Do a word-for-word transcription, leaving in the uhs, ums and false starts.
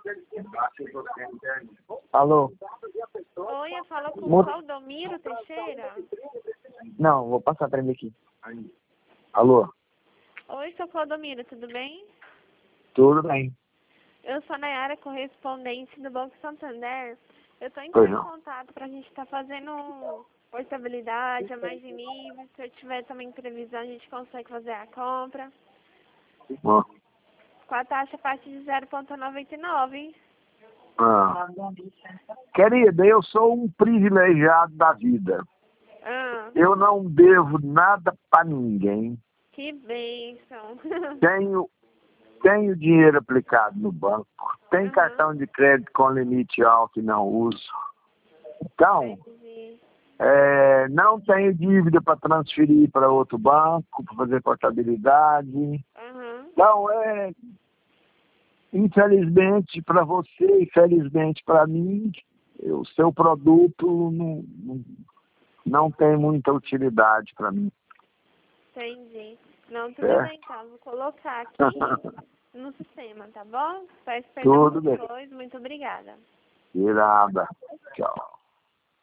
Alô? Oi, eu falo com Mo- o Valdomiro Teixeira. Não, vou passar pra ele aqui. Alô? Oi, seu Valdomiro, tudo bem? Tudo bem? Eu sou a Nayara, correspondente do Banco Santander. Eu estou Pois entrando em não. contato para a gente estar fazendo portabilidade a mais de níveis. Se eu tiver também previsão, a gente consegue fazer a compra. Ó. Com a taxa a partir de zero vírgula noventa e nove, hein? Ah. Querida, eu sou um privilegiado da vida. Ah, Eu não devo nada pra ninguém. que bênção. Tenho, tenho dinheiro aplicado no banco. Tenho Uhum. cartão de crédito com limite alto e não uso. Então, Entendi. é, não tenho dívida para transferir para outro banco, para fazer portabilidade. Uhum. Então, é, infelizmente para você, infelizmente para mim, o seu produto não, não, não tem muita utilidade para mim. Entendi. Não, tudo É? bem, então. Vou colocar aqui no sistema, tá bom? Peço perdão Tudo por bem. depois. Muito obrigada. De nada. Tchau.